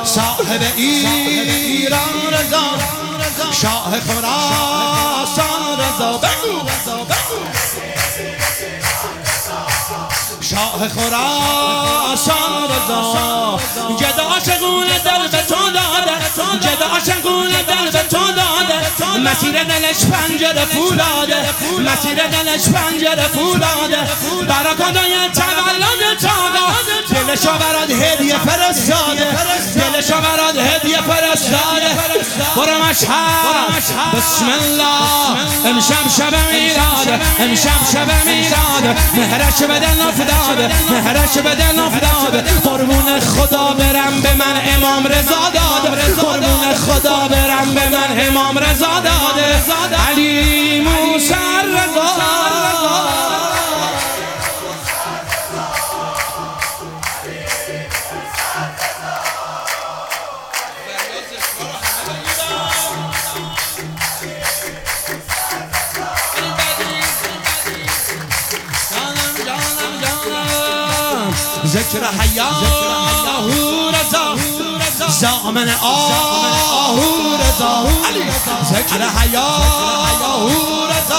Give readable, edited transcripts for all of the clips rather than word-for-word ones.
صاحب ایران رضا، شاه خراسان رضا، شاه خراسان رضا. جد عاشقون دل به تو داده، جد عاشقون دل به تو داده، مسیر دلش پنجره فولاده، مسیر دلش پنجره فولاده. برا کادوی تولد تاقا دلشو برات هدیه فرستاده، دلشو برات هدیه فرستاده. برو مشهد بسم الله، امشب شب میلاده، امشب شب میلاده. مهرش به دل افتاده، مهرش به دل افتاده. قربون خدا برم به من امام رضا داده، قربون خدا برم به من امام رضا داده. علی موسی رضا. ذکر حیاه رضا، زامن آه رضا، ذکر حیاه رضا.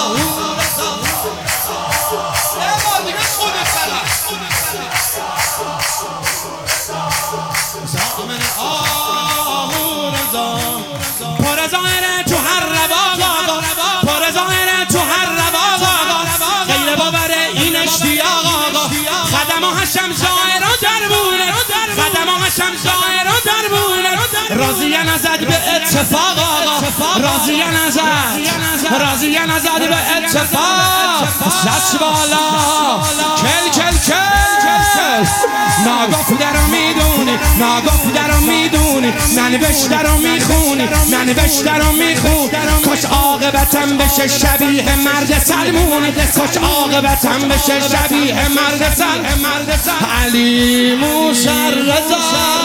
زامن آه رضا، پر ظاهره تو هر رواق آقا، پر ظاهره تو هر رواق آقا، غیر باور این اشتیاق آقا. خدم و حشم زائر و دربونه، خدم و حشم زائر و دربونه. راضیان ازد به اتفاق آقا، راضیان ازد، راضیان ازد به اتفاق. دست بالا کل کل کل، ناگفته رو میدونی، ناگفته رو میدونی، ننوشته رو میخونی، ننوشته رو میخونی. کاش عاقبتم بشه شبیه مرد سلمونی، کاش عاقبتم بشه شبیه مرد سلمونی. علی موسی رضا،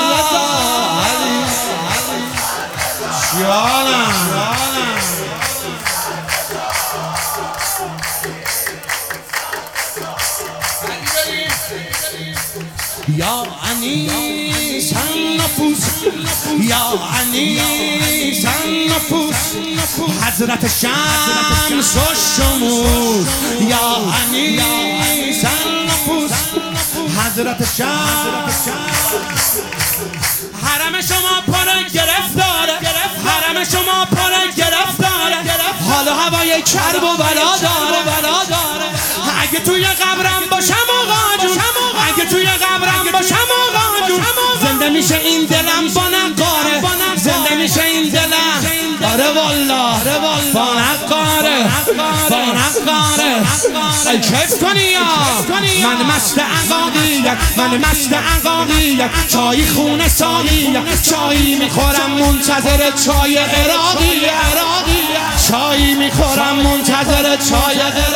جانم یا انیس النفوس، یا انیس النفوس. حضرت شمس و شموس، یا انیس النفوس. حضرت شمس. حرم شما پر گرفتاره، حرم شما پر گرفتاره. حال و هوای کرب و بلا داره. اگه توی قبرم باشم آقا جون، اگه توی قبرم باشم آقا جون، زنده میشه این دلم با نقاره، زنده میشه این دلم. آره والا با نقاره، با نقاره. کیف کنی یا من مست عقاقیت، من مست عقاقیت. چای خونه ساقیت، چایی میخورم منتظر چای عراقی، چایی میخورم منتظر چای عراقی.